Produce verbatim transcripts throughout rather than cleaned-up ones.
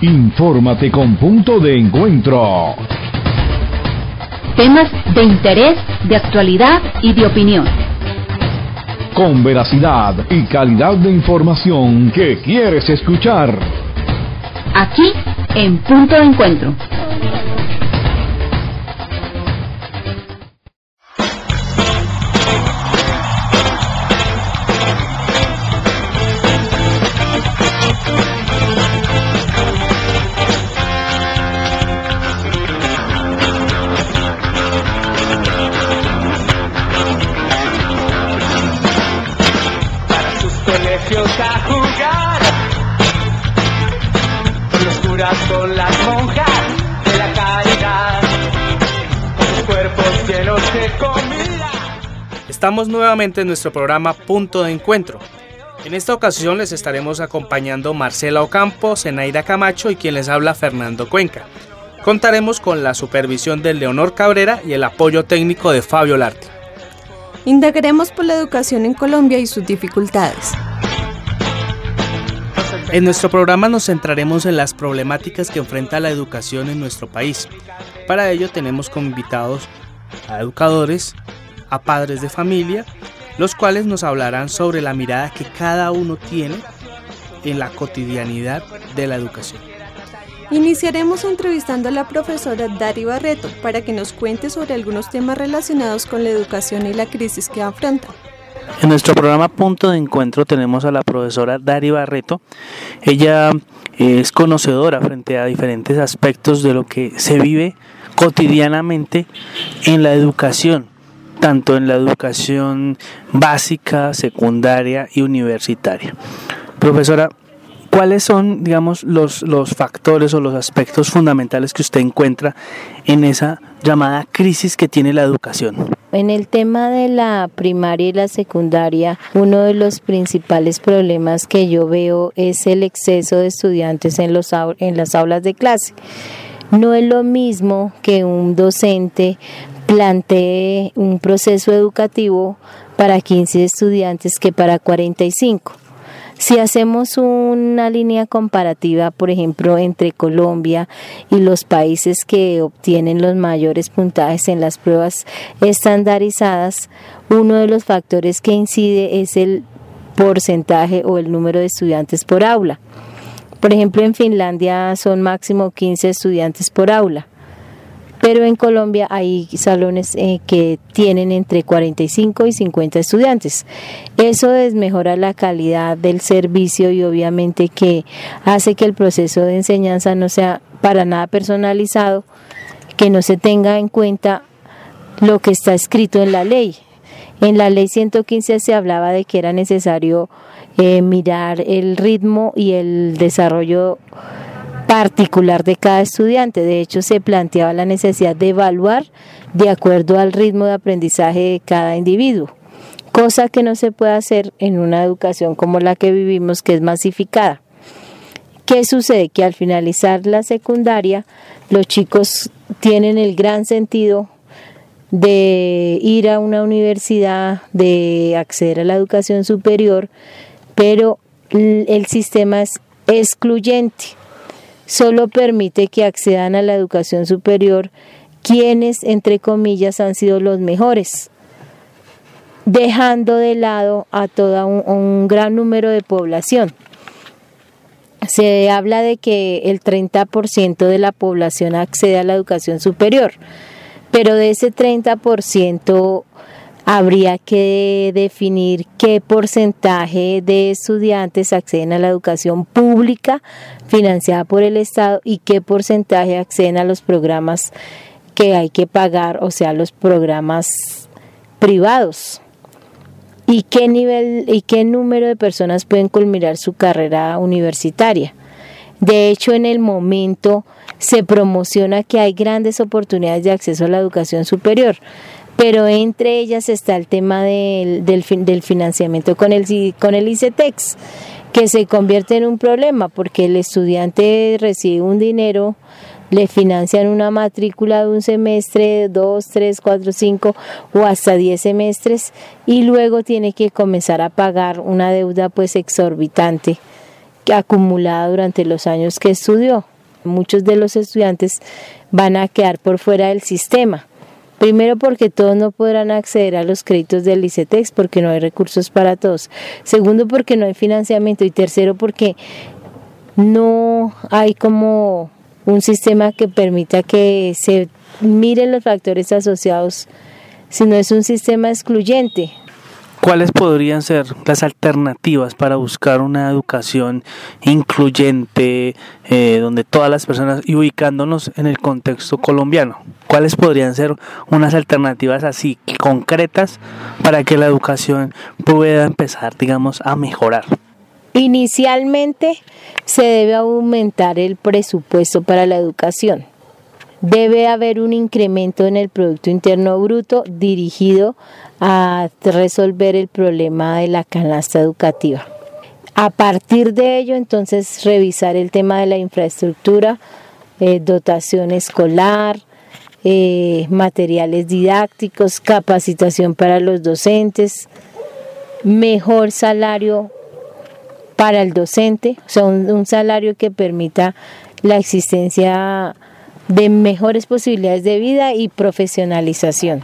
Infórmate con Punto de Encuentro. Temas de interés, de actualidad y de opinión. Con veracidad y calidad de información que quieres escuchar. Aquí en Punto de Encuentro. A jugar con los curas, con las monjas de la caridad, con sus cuerpos llenos de comida. Estamos nuevamente en nuestro programa Punto de Encuentro. En esta ocasión les estaremos acompañando Marcela Ocampo, Zenaida Camacho y quien les habla Fernando Cuenca. Contaremos con la supervisión de Leonor Cabrera y el apoyo técnico de Fabio Larte. Indagaremos por la educación en Colombia y sus dificultades. En nuestro programa nos centraremos en las problemáticas que enfrenta la educación en nuestro país. Para ello tenemos como invitados a educadores, a padres de familia, los cuales nos hablarán sobre la mirada que cada uno tiene en la cotidianidad de la educación. Iniciaremos entrevistando a la profesora Dari Barreto para que nos cuente sobre algunos temas relacionados con la educación y la crisis que afronta. En nuestro programa Punto de Encuentro tenemos a la profesora Dari Barreto. Ella es conocedora frente a diferentes aspectos de lo que se vive cotidianamente en la educación, tanto en la educación básica, secundaria y universitaria. Profesora, ¿cuáles son, digamos, los, los factores o los aspectos fundamentales que usted encuentra en esa llamada crisis que tiene la educación? En el tema de la primaria y la secundaria, uno de los principales problemas que yo veo es el exceso de estudiantes en, los, en las aulas de clase. No es lo mismo que un docente plantee un proceso educativo para quince estudiantes que para cuarenta y cinco. Si hacemos una línea comparativa, por ejemplo, entre Colombia y los países que obtienen los mayores puntajes en las pruebas estandarizadas, uno de los factores que incide es el porcentaje o el número de estudiantes por aula. Por ejemplo, en Finlandia son máximo quince estudiantes por aula, pero en Colombia hay salones eh, que tienen entre cuarenta y cinco y cincuenta estudiantes. Eso desmejora la calidad del servicio y obviamente que hace que el proceso de enseñanza no sea para nada personalizado, que no se tenga en cuenta lo que está escrito en la ley. En la ley ciento quince se hablaba de que era necesario eh, mirar el ritmo y el desarrollo particular de cada estudiante. De hecho, se planteaba la necesidad de evaluar de acuerdo al ritmo de aprendizaje de cada individuo, cosa que no se puede hacer en una educación como la que vivimos, que es masificada. ¿Qué sucede? Que al finalizar la secundaria, los chicos tienen el gran sentido de ir a una universidad, de acceder a la educación superior, pero el sistema es excluyente. Solo permite que accedan a la educación superior quienes, entre comillas, han sido los mejores, dejando de lado a todo un, un gran número de población. Se habla de que el treinta por ciento de la población accede a la educación superior, pero de ese treinta por ciento habría que definir qué porcentaje de estudiantes acceden a la educación pública financiada por el Estado y qué porcentaje acceden a los programas que hay que pagar, o sea, los programas privados. ¿Y qué nivel y qué número de personas pueden culminar su carrera universitaria? De hecho, en el momento se promociona que hay grandes oportunidades de acceso a la educación superior, pero entre ellas está el tema del, del, del financiamiento con el, con el ICETEX, que se convierte en un problema porque el estudiante recibe un dinero, le financian una matrícula de un semestre, dos, tres, cuatro, cinco o hasta diez semestres y luego tiene que comenzar a pagar una deuda pues exorbitante acumulada durante los años que estudió. muchos de los estudiantes van a quedar por fuera del sistema. Primero porque todos no podrán acceder a los créditos del ICETEX porque no hay recursos para todos. Segundo porque no hay financiamiento. Y tercero porque no hay como un sistema que permita que se miren los factores asociados, sino es un sistema excluyente. ¿Cuáles podrían ser las alternativas para buscar una educación incluyente, eh, donde todas las personas, y ubicándonos en el contexto colombiano, cuáles podrían ser unas alternativas así concretas para que la educación pueda empezar, digamos, a mejorar? Inicialmente se debe aumentar el presupuesto para la educación. Debe haber un incremento en el Producto Interno Bruto dirigido a resolver el problema de la canasta educativa. A partir de ello, entonces, revisar el tema de la infraestructura, eh, dotación escolar, eh, materiales didácticos, capacitación para los docentes, mejor salario para el docente, o sea, un, un salario que permita la existencia de mejores posibilidades de vida y profesionalización.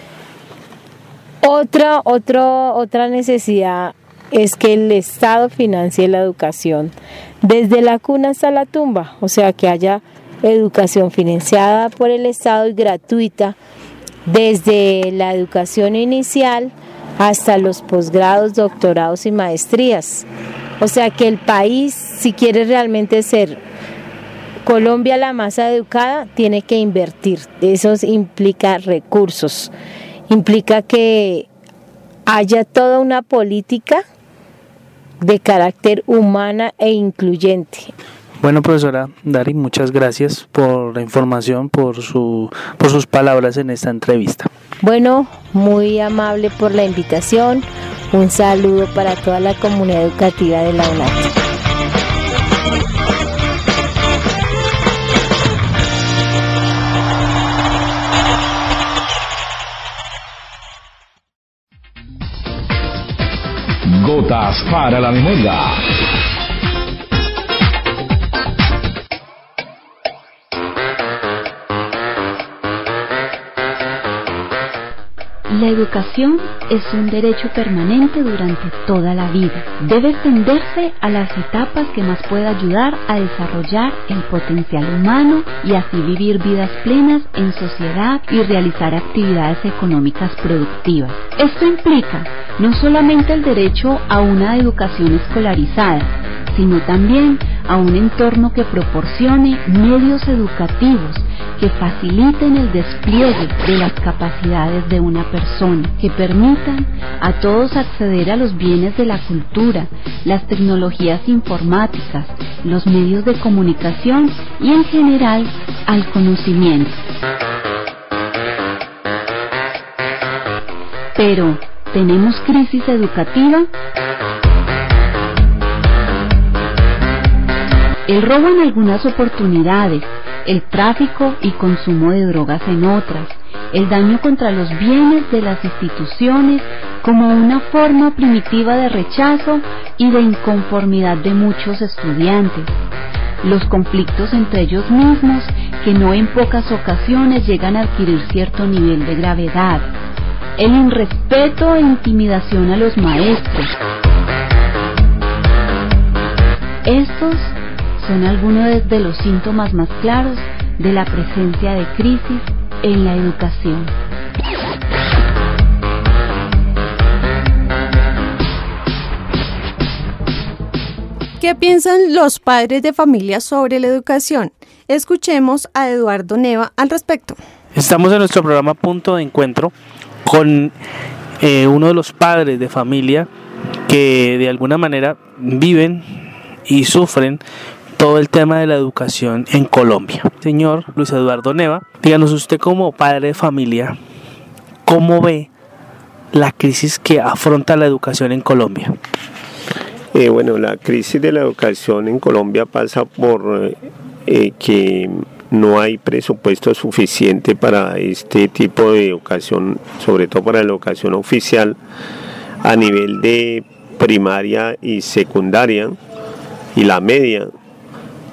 Otra, otro, otra necesidad es que el Estado financie la educación desde la cuna hasta la tumba, o sea, que haya educación financiada por el Estado y gratuita desde la educación inicial hasta los posgrados, doctorados y maestrías. O sea, que el país, si quiere realmente ser Colombia la más educada, tiene que invertir. Eso implica recursos, implica que haya toda una política de carácter humana e incluyente. Bueno, profesora Dari, muchas gracias por la información, por su, por sus palabras en esta entrevista. Bueno, muy amable por la invitación. Un saludo para toda la comunidad educativa de la UNAT. Gotas para la memoria. La educación es un derecho permanente durante toda la vida. Debe extenderse a las etapas que más pueda ayudar a desarrollar el potencial humano y así vivir vidas plenas en sociedad y realizar actividades económicas productivas. Esto implica no solamente el derecho a una educación escolarizada, sino también a un entorno que proporcione medios educativos que faciliten el despliegue de las capacidades de una persona, que permitan a todos acceder a los bienes de la cultura, las tecnologías informáticas, los medios de comunicación y en general al conocimiento. Pero, ¿tenemos crisis educativa? El robo en algunas oportunidades, el tráfico y consumo de drogas en otras, el daño contra los bienes de las instituciones como una forma primitiva de rechazo y de inconformidad de muchos estudiantes, los conflictos entre ellos mismos que no en pocas ocasiones llegan a adquirir cierto nivel de gravedad, el irrespeto e intimidación a los maestros. Estos son algunos de los síntomas más claros de la presencia de crisis en la educación. ¿Qué piensan los padres de familia sobre la educación? Escuchemos a Eduardo Neva al respecto. Estamos en nuestro programa Punto de Encuentro con eh, uno de los padres de familia que de alguna manera viven y sufren todo el tema de la educación en Colombia. Señor Luis Eduardo Neva, díganos usted como padre de familia, ¿cómo ve la crisis que afronta la educación en Colombia? Eh, bueno, la crisis de la educación en Colombia pasa por eh, que no hay presupuesto suficiente para este tipo de educación, sobre todo para la educación oficial a nivel de primaria y secundaria y la media.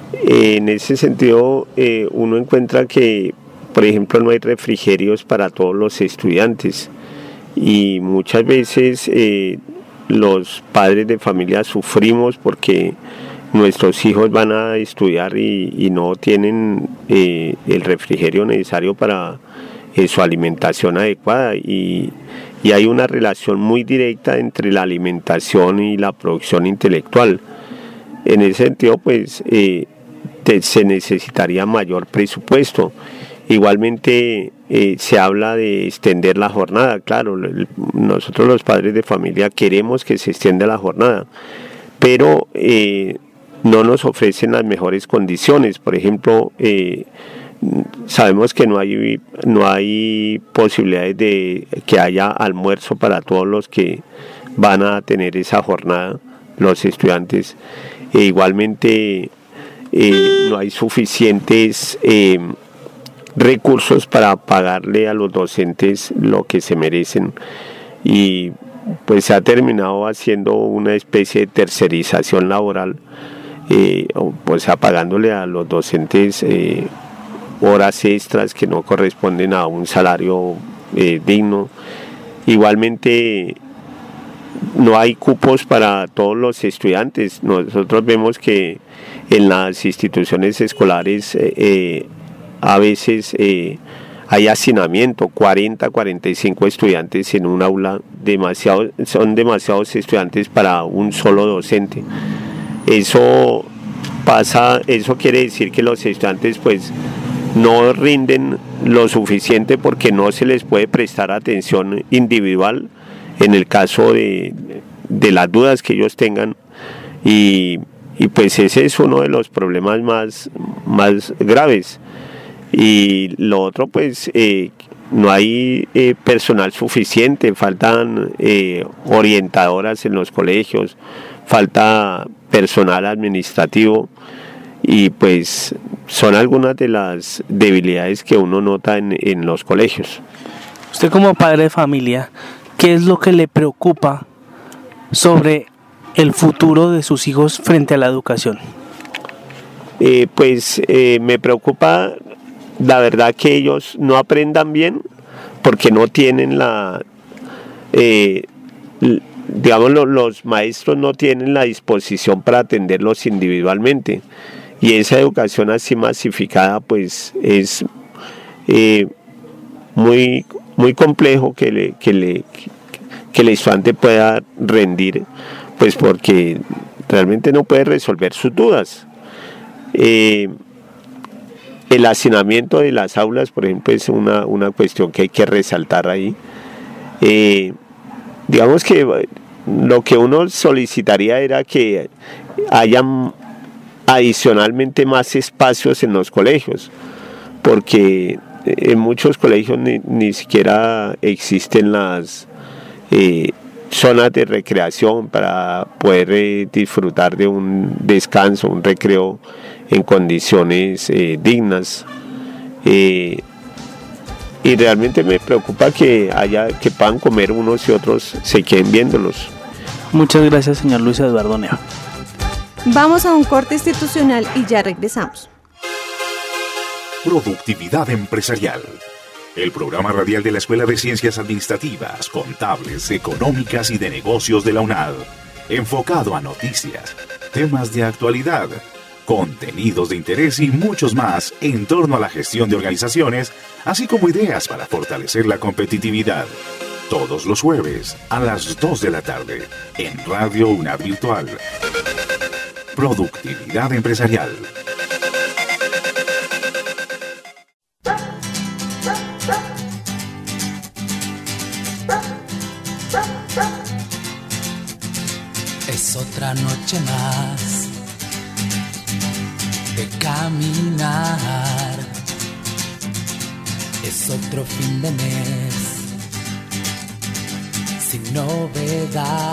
En ese sentido, eh, uno encuentra que, por ejemplo, no hay refrigerios para todos los estudiantes y muchas veces eh, los padres de familia sufrimos porque nuestros hijos van a estudiar y, y no tienen eh, el refrigerio necesario para eh, su alimentación adecuada y, y hay una relación muy directa entre la alimentación y la producción intelectual. En ese sentido, pues eh, te, se necesitaría mayor presupuesto. Igualmente eh, se habla de extender la jornada, claro, el, nosotros los padres de familia queremos que se extienda la jornada, pero eh, no nos ofrecen las mejores condiciones. Por ejemplo, eh, sabemos que no hay, no hay posibilidades de que haya almuerzo para todos los que van a tener esa jornada, los estudiantes. E igualmente eh, no hay suficientes eh, recursos para pagarle a los docentes lo que se merecen y pues se ha terminado haciendo una especie de tercerización laboral, eh, pues pagándole a los docentes eh, horas extras que no corresponden a un salario eh, digno. Igualmente no hay cupos para todos los estudiantes. Nosotros vemos que en las instituciones escolares eh, eh, a veces eh, hay hacinamiento, cuarenta, cuarenta y cinco estudiantes en un aula, demasiado, son demasiados estudiantes para un solo docente. Eso pasa, eso quiere decir que los estudiantes pues no rinden lo suficiente porque no se les puede prestar atención individual en el caso de, de las dudas que ellos tengan y, y pues ese es uno de los problemas más, más graves. Y lo otro pues eh, no hay eh, personal suficiente, faltan eh, orientadoras en los colegios, falta personal administrativo y pues son algunas de las debilidades que uno nota en, en los colegios. Usted como padre de familia, ¿qué es lo que le preocupa sobre el futuro de sus hijos frente a la educación? Eh, pues eh, me preocupa la verdad que ellos no aprendan bien porque no tienen la, eh, digamos los, los maestros no tienen la disposición para atenderlos individualmente y esa educación así masificada pues es eh, muy, muy complejo que, le, que, le, que el estudiante pueda rendir pues porque realmente no puede resolver sus dudas. Eh, El hacinamiento de las aulas, por ejemplo, es una, una cuestión que hay que resaltar ahí. Eh, digamos que lo que uno solicitaría era que hayan adicionalmente más espacios en los colegios, porque en muchos colegios ni, ni siquiera existen las eh, zonas de recreación para poder eh, disfrutar de un descanso, un recreo en condiciones eh, dignas eh, y realmente me preocupa que haya que puedan comer unos y otros se queden viéndolos. Muchas gracias, señor Luis Eduardo Neva. Vamos a un corte institucional y ya regresamos. Productividad empresarial, el programa radial de la Escuela de Ciencias Administrativas, Contables, Económicas y de Negocios de la UNAD, enfocado a noticias, temas de actualidad, contenidos de interés y muchos más en torno a la gestión de organizaciones, así como ideas para fortalecer la competitividad. Todos los jueves a las dos de la tarde en Radio UNAD Virtual. Productividad empresarial. Es otra noche más de caminar, es otro fin de mes sin novedad.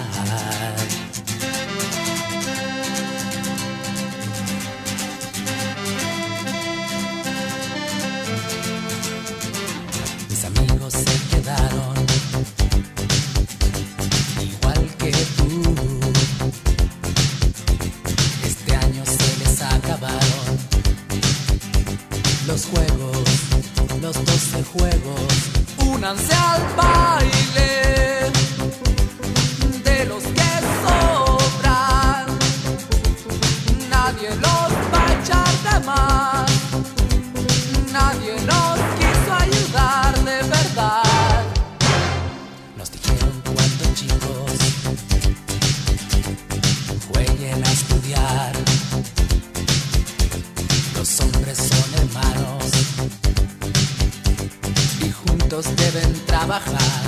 Mis amigos se quedaron igual que tú. Este año se les acaba. únanse al baile de los que sobran. Nadie los va a echar de más, nadie nos quiso ayudar de verdad. Nos dijeron cuando chicos jueguen a estudiar, los hombres son hermanos y juntos deben trabajar.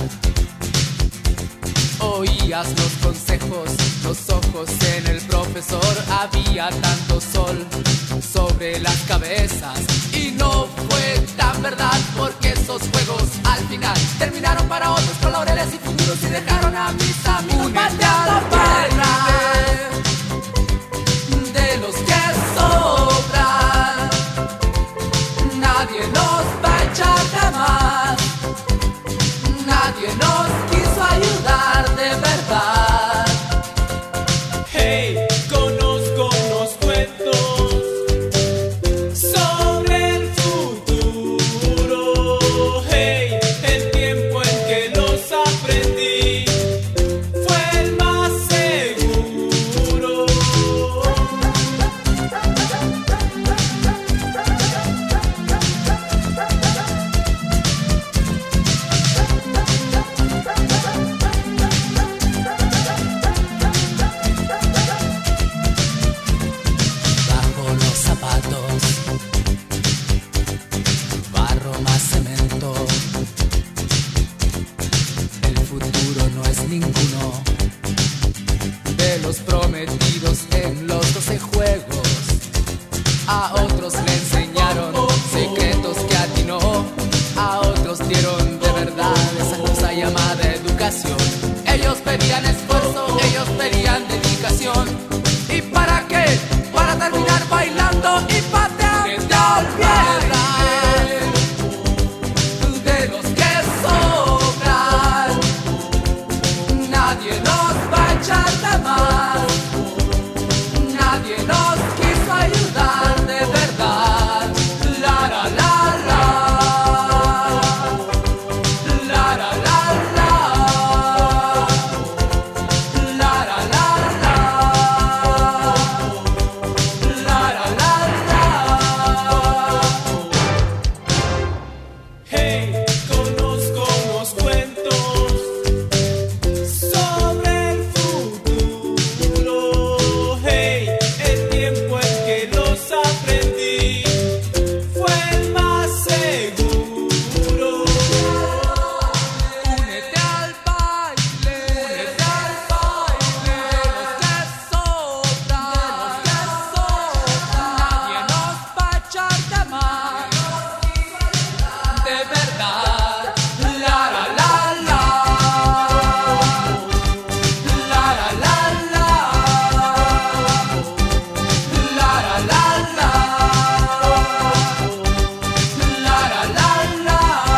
Oías los consejos, los ojos en el profesor. Había tanto sol sobre las cabezas y no fue tan verdad, porque esos juegos al final terminaron para otros con laureles y futuros y dejaron a mis amigos pateando tierra. De los que sobran, nadie nos va a echar de más, nadie nos quiso ayudar de verdad. Hey, conozco unos cuentos sobre el futuro. Hey, el tiempo en que los aprendí fue el más seguro. Bajo los zapatos, barro más cemento. El futuro no es ninguno de los prometidos en los doce juegos. A otros le enseñaron secretos que a ti no, a otros dieron de verdad esa cosa llamada educación. Ellos pedían esfuerzo, ellos pedían dedicación. ¿Y para qué? Para terminar bailando y pateando tierra. De los que sobran, nadie nos va a echar de más, nadie nos quiso ayudar de verdad. La la la la, la la la la, la la la la, la la la la. Hey, conozco unos cuentos sobre el futuro. Hey, el tiempo en que los aprendí fue el más seguro. Únete al baile, únete al baile de los que sobran, de los que sobran. Nadie nos va a echar de más, de verdad. La la la la, la la la la, la la la la, la la la la.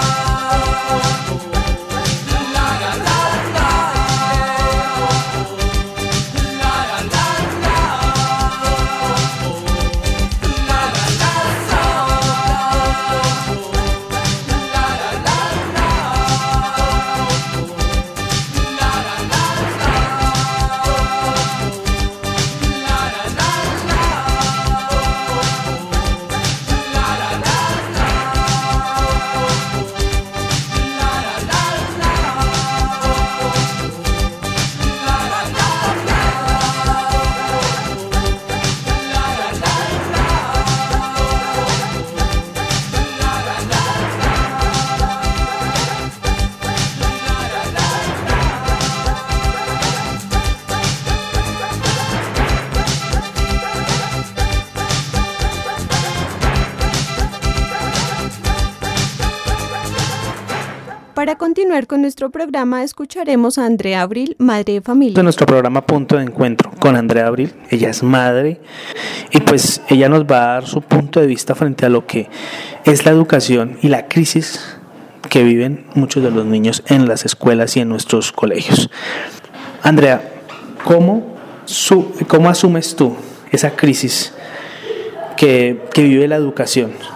Para continuar con nuestro programa, escucharemos a Andrea Abril, madre de familia. De nuestro programa Punto de Encuentro con Andrea Abril. Ella es madre y pues ella nos va a dar su punto de vista frente a lo que es la educación y la crisis que viven muchos de los niños en las escuelas y en nuestros colegios. Andrea, ¿cómo, su, cómo asumes tú esa crisis que, que vive la educación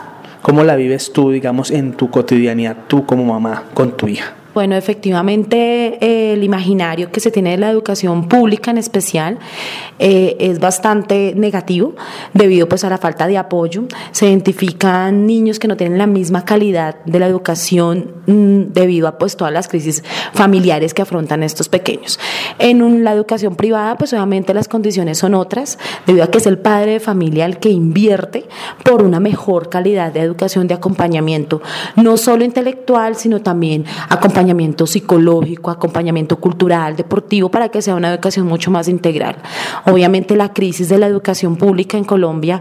¿Cómo la vives tú, digamos, en tu cotidianidad, tú como mamá, con tu hija? Bueno, efectivamente eh, el imaginario que se tiene de la educación pública en especial eh, es bastante negativo debido pues a la falta de apoyo. Se identifican niños que no tienen la misma calidad de la educación mmm, debido a pues todas las crisis familiares que afrontan estos pequeños. En un, la educación privada pues obviamente las condiciones son otras debido a que es el padre de familia el que invierte por una mejor calidad de educación, de acompañamiento, no solo intelectual sino también acompañamiento acompañamiento psicológico, acompañamiento cultural, deportivo, para que sea una educación mucho más integral. Obviamente la crisis de la educación pública en Colombia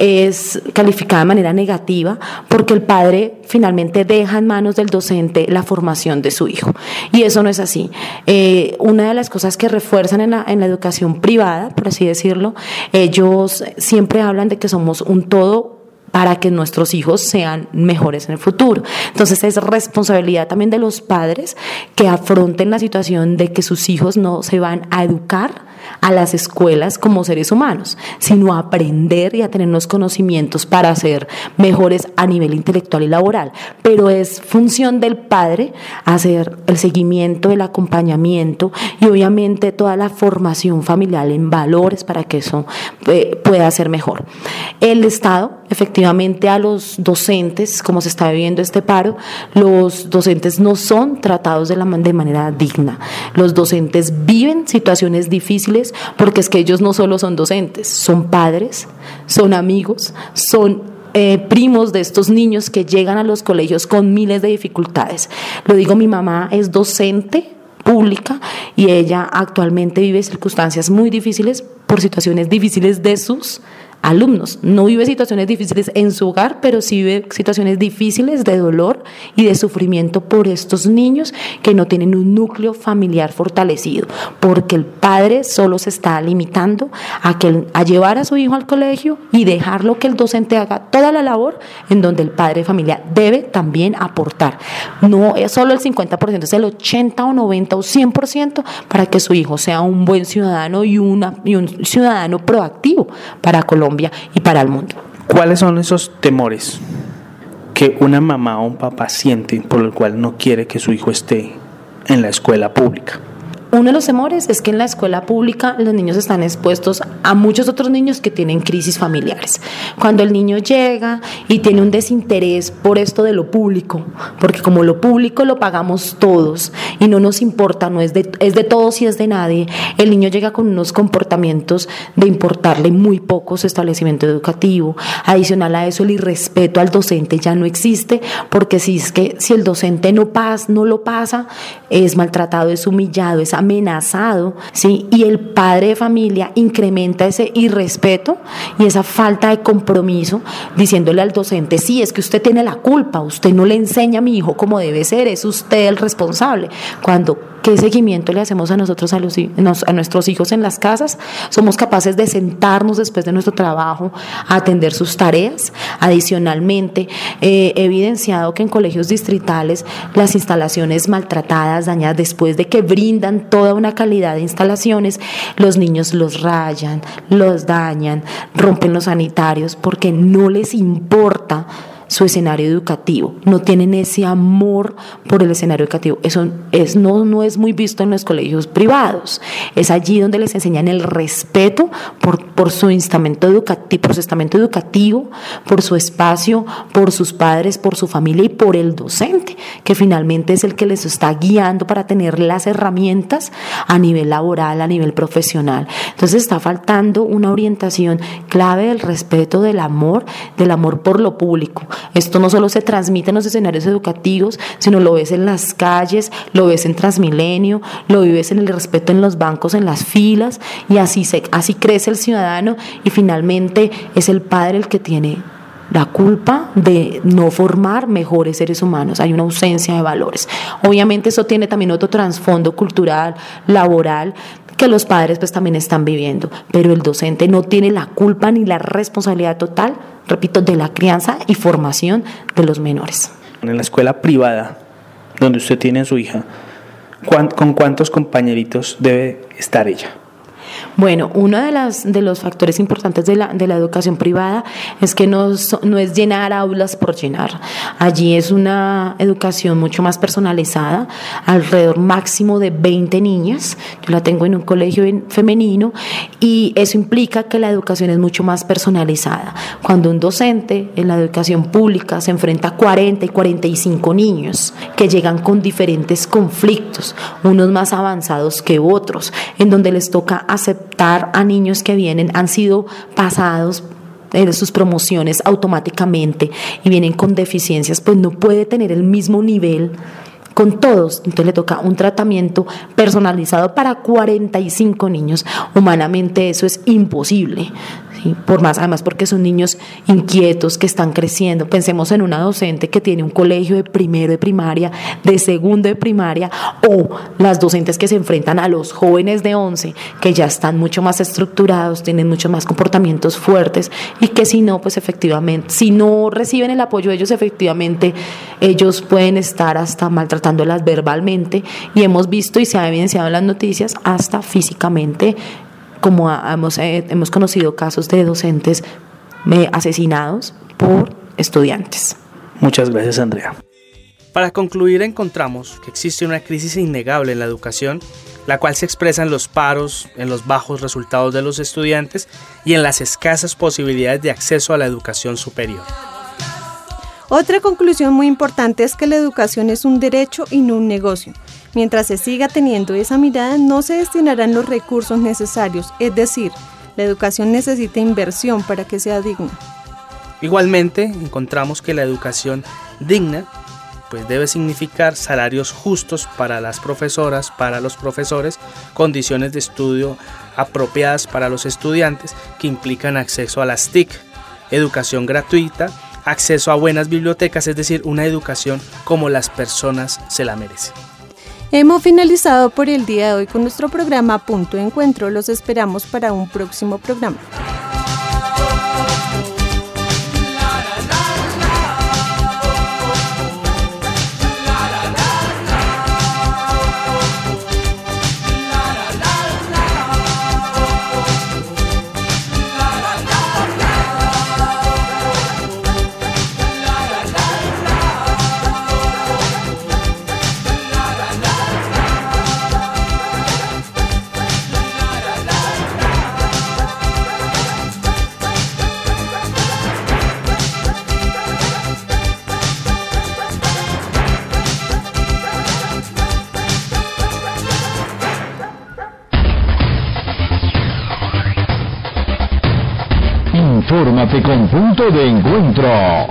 es calificada de manera negativa porque el padre finalmente deja en manos del docente la formación de su hijo, y eso no es así. Eh, una de las cosas que refuerzan en la, en la educación privada, por así decirlo, ellos siempre hablan de que somos un todo para que nuestros hijos sean mejores en el futuro. Entonces es responsabilidad también de los padres que afronten la situación de que sus hijos no se van a educar a las escuelas como seres humanos, sino a aprender y a tener los conocimientos para ser mejores a nivel intelectual y laboral. Pero es función del padre hacer el seguimiento, el acompañamiento y obviamente toda la formación familiar en valores para que eso eh, pueda ser mejor. El Estado, efectivamente, a los docentes, como se está viviendo este paro, los docentes no son tratados de, la, de manera digna. Los docentes viven situaciones difíciles porque es que ellos no solo son docentes, son padres, son amigos, son eh, primos de estos niños que llegan a los colegios con miles de dificultades. Lo digo, mi mamá es docente pública y ella actualmente vive circunstancias muy difíciles por situaciones difíciles de sus alumnos. No vive situaciones difíciles en su hogar, pero sí vive situaciones difíciles de dolor y de sufrimiento por estos niños que no tienen un núcleo familiar fortalecido, porque el padre solo se está limitando a, que, a llevar a su hijo al colegio y dejarlo que el docente haga toda la labor en donde el padre de familia debe también aportar. No es solo el cincuenta por ciento, es el ochenta o noventa o cien por ciento para que su hijo sea un buen ciudadano y, una, y un ciudadano proactivo para Colombia y para el mundo. ¿Cuáles son esos temores que una mamá o un papá siente por el cual no quiere que su hijo esté en la escuela pública? Uno de los temores es que en la escuela pública los niños están expuestos a muchos otros niños que tienen crisis familiares. Cuando el niño llega y tiene un desinterés por esto de lo público, porque como lo público lo pagamos todos y no nos importa, no es de, es de todos y es de nadie, el niño llega con unos comportamientos de importarle muy poco su establecimiento educativo. Adicional a eso, el irrespeto al docente ya no existe, porque si es que si el docente no pasa, no lo pasa, es maltratado, es humillado, es amenazado, ¿sí? Y el padre de familia incrementa ese irrespeto y esa falta de compromiso, diciéndole al docente: sí, es que usted tiene la culpa, usted no le enseña a mi hijo como debe ser, es usted el responsable. Cuando ¿qué seguimiento le hacemos a nosotros, a, los, a nuestros hijos en las casas? Somos capaces de sentarnos después de nuestro trabajo a atender sus tareas. Adicionalmente, eh, he evidenciado que en colegios distritales las instalaciones maltratadas, dañadas, después de que brindan toda una calidad de instalaciones, los niños los rayan, los dañan, rompen los sanitarios porque no les importa su escenario educativo, no tienen ese amor por el escenario educativo. Eso es, no, no es muy visto en los colegios privados. Es allí donde les enseñan el respeto por, por su estamento educativo, por su estamento educativo, por su espacio, por sus padres, por su familia y por el docente, que finalmente es el que les está guiando para tener las herramientas a nivel laboral, a nivel profesional. Entonces está faltando una orientación clave del respeto, del amor, del amor por lo público. Esto no solo se transmite en los escenarios educativos, sino lo ves en las calles, lo ves en Transmilenio, lo vives en el respeto en los bancos, en las filas, y así, se, así crece el ciudadano, y finalmente es el padre el que tiene la culpa de no formar mejores seres humanos. Hay una ausencia de valores. Obviamente eso tiene también otro trasfondo cultural, laboral, que los padres pues también están viviendo, pero el docente no tiene la culpa ni la responsabilidad total, repito, de la crianza y formación de los menores. En la escuela privada donde usted tiene a su hija, ¿con cuántos compañeritos debe estar ella? Bueno, uno de, las, de los factores importantes de la, de la educación privada es que no, no es llenar aulas por llenar. Allí es una educación mucho más personalizada, alrededor máximo de veinte niñas. Yo la tengo en un colegio femenino y eso implica que la educación es mucho más personalizada. Cuando un docente en la educación pública se enfrenta a cuarenta y cuarenta y cinco niños que llegan con diferentes conflictos, unos más avanzados que otros, en donde les toca aceptar a niños que vienen, han sido pasados en sus promociones automáticamente y vienen con deficiencias, pues no puede tener el mismo nivel con todos, entonces le toca un tratamiento personalizado para cuarenta y cinco niños. Humanamente eso es imposible, ¿sí? Por más, además porque son niños inquietos que están creciendo. Pensemos en una docente que tiene un colegio de primero de primaria, de segundo de primaria, o las docentes que se enfrentan a los jóvenes de once, que ya están mucho más estructurados, tienen muchos más comportamientos fuertes, y que si no, pues efectivamente, si no reciben el apoyo de ellos, efectivamente ellos pueden estar hasta maltratándolas verbalmente, y hemos visto y se ha evidenciado en las noticias hasta físicamente, como hemos, eh, hemos conocido casos de docentes eh, asesinados por estudiantes. Muchas gracias, Andrea. Para concluir, encontramos que existe una crisis innegable en la educación, la cual se expresa en los paros, en los bajos resultados de los estudiantes y en las escasas posibilidades de acceso a la educación superior. Otra conclusión muy importante es que la educación es un derecho y no un negocio. Mientras se siga teniendo esa mirada, no se destinarán los recursos necesarios, es decir, la educación necesita inversión para que sea digna. Igualmente, encontramos que la educación digna pues debe significar salarios justos para las profesoras, para los profesores, condiciones de estudio apropiadas para los estudiantes que implican acceso a las T I C, educación gratuita, acceso a buenas bibliotecas, es decir, una educación como las personas se la merecen. Hemos finalizado por el día de hoy con nuestro programa Punto de Encuentro. Los esperamos para un próximo programa. Infórmate con Punto de Encuentro.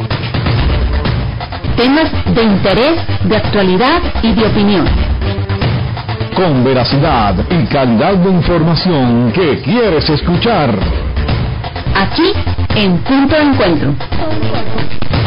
Temas de interés, de actualidad y de opinión. Con veracidad y calidad de información que quieres escuchar. Aquí en Punto de Encuentro.